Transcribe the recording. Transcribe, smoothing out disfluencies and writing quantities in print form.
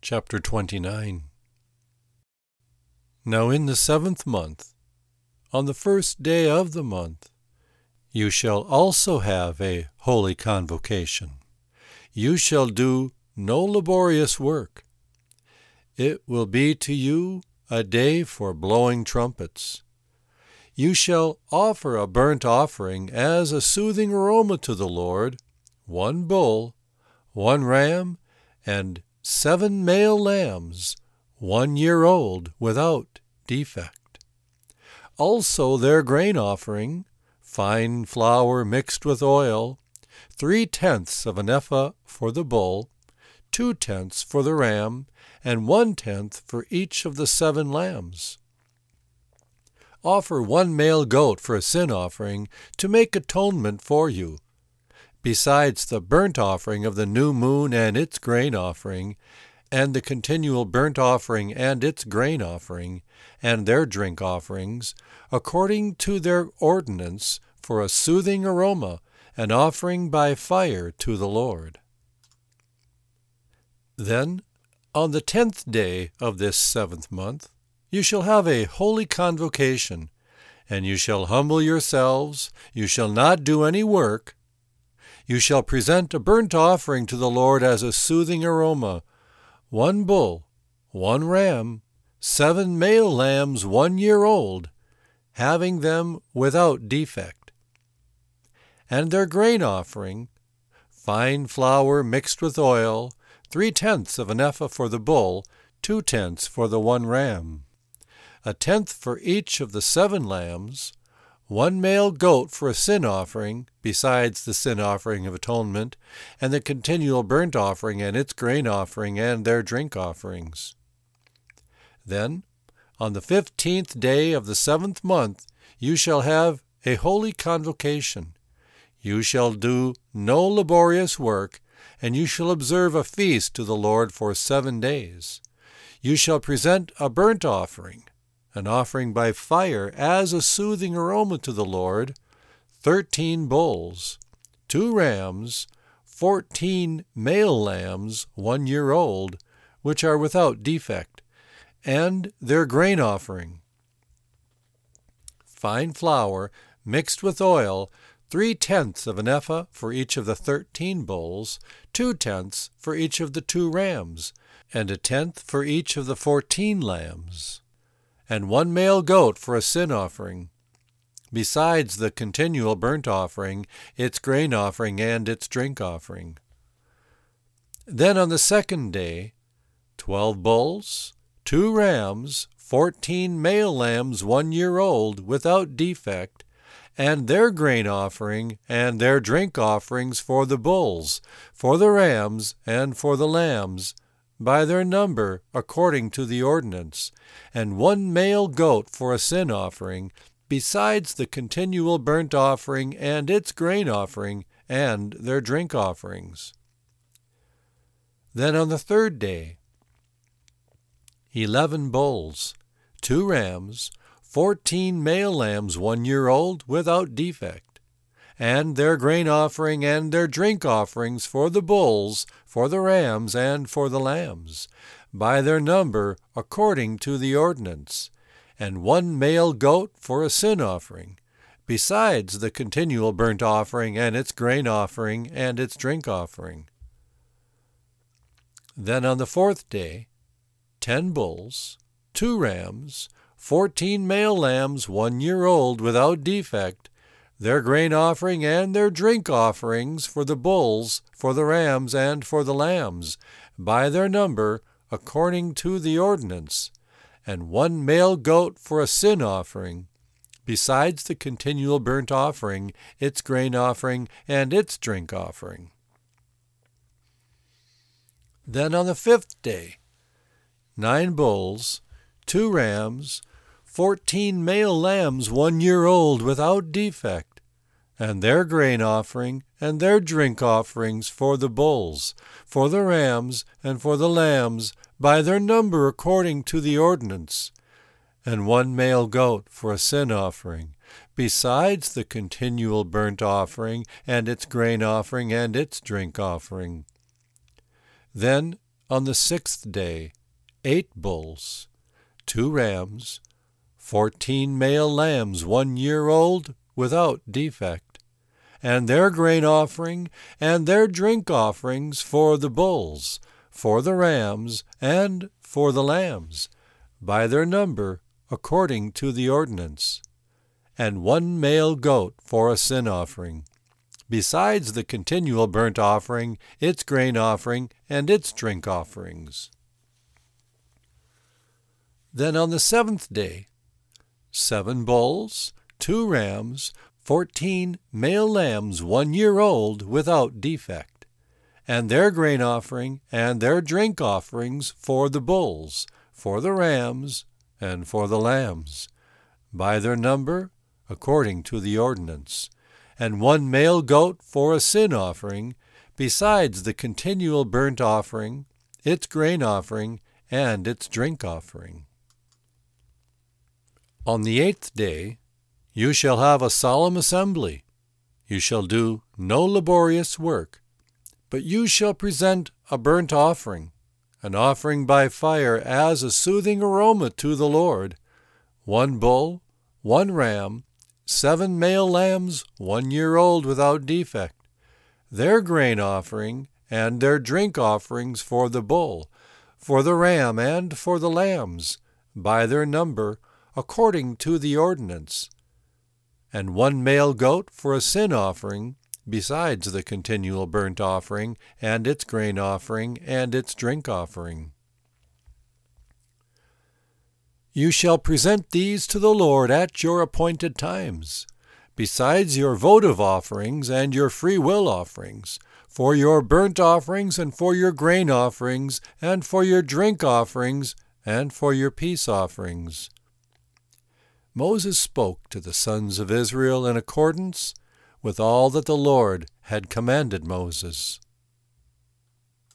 Chapter 29. Now in the 7th month, on the 1st day of the month, you shall also have a holy convocation. You shall do no laborious work. It will be to you a day for blowing trumpets. You shall offer a burnt offering as a soothing aroma to the Lord, 1 bull, 1 ram, and 7 male lambs, 1 year old, without defect. Also their grain offering, fine flour mixed with oil, 3/10 of an ephah for the bull, 2/10 for the ram, and 1/10 for each of the 7 lambs. Offer 1 male goat for a sin offering to make atonement for you, besides the burnt offering of the new moon and its grain offering, and the continual burnt offering and its grain offering, and their drink offerings, according to their ordinance, for a soothing aroma, an offering by fire to the Lord. Then, on the 10th day of this 7th month, you shall have a holy convocation, and you shall humble yourselves, you shall not do any work. You shall present a burnt offering to the Lord as a soothing aroma, 1 bull, 1 ram, 7 male lambs 1 year old, having them without defect. And their grain offering, fine flour mixed with oil, 3/10 of an ephah for the bull, 2/10 for the 1 ram, 1/10 for each of the 7 lambs, 1 male goat for a sin offering, besides the sin offering of atonement, and the continual burnt offering and its grain offering and their drink offerings. Then, on the 15th day of the 7th month, you shall have a holy convocation. You shall do no laborious work, and you shall observe a feast to the Lord for 7 days. You shall present a burnt offering, an offering by fire as a soothing aroma to the Lord, 13 bulls, 2 rams, 14 male lambs 1 year old, which are without defect, and their grain offering, fine flour mixed with oil, 3/10 of an ephah for each of the 13 bulls, 2/10 for each of the 2 rams, and 1/10 for each of the 14 lambs, and 1 male goat for a sin offering, besides the continual burnt offering, its grain offering, and its drink offering. Then on the 2nd day, 12 bulls, 2 rams, 14 male lambs 1 year old, without defect, and their grain offering and their drink offerings for the bulls, for the rams, and for the lambs, by their number according to the ordinance, and 1 male goat for a sin offering, besides the continual burnt offering and its grain offering and their drink offerings. Then on the 3rd day, 11 bulls, 2 rams, 14 male lambs 1 year old, without defect, and their grain offering and their drink offerings for the bulls, for the rams, and for the lambs, by their number according to the ordinance, and 1 male goat for a sin offering, besides the continual burnt offering and its grain offering and its drink offering. Then on the 4th day, 10 bulls, 2 rams, 14 male lambs 1 year old, without defect, their grain offering and their drink offerings for the bulls, for the rams, and for the lambs, by their number according to the ordinance, and 1 male goat for a sin offering, besides the continual burnt offering, its grain offering, and its drink offering. Then on the 5th day, 9 bulls, 2 rams, 14 male lambs 1 year old, without defect, and their grain offering and their drink offerings for the bulls, for the rams, and for the lambs, by their number according to the ordinance, and 1 male goat for a sin offering, besides the continual burnt offering and its grain offering and its drink offering. Then on the 6th day 8 bulls, 2 rams, 14 male lambs 1 year old without defect, and their grain offering and their drink offerings for the bulls, for the rams, and for the lambs, by their number according to the ordinance, and 1 male goat for a sin offering, besides the continual burnt offering, its grain offering, and its drink offerings. Then on the 7th day, 7 bulls, 2 rams, 14 male lambs 1 year old without defect, and their grain offering and their drink offerings for the bulls, for the rams, and for the lambs, by their number according to the ordinance, and 1 male goat for a sin offering, besides the continual burnt offering, its grain offering, and its drink offering. On the 8th day you shall have a solemn assembly. You shall do no laborious work, but you shall present a burnt offering, an offering by fire as a soothing aroma to the Lord, 1 bull, 1 ram, 7 male lambs 1 year old without defect, their grain offering and their drink offerings for the bull, for the ram, and for the lambs, by their number, according to the ordinance, and 1 male goat for a sin offering, besides the continual burnt offering, and its grain offering, and its drink offering. You shall present these to the Lord at your appointed times, besides your votive offerings and your free will offerings, for your burnt offerings, and for your grain offerings, and for your drink offerings, and for your peace offerings. Moses spoke to the sons of Israel in accordance with all that the Lord had commanded Moses.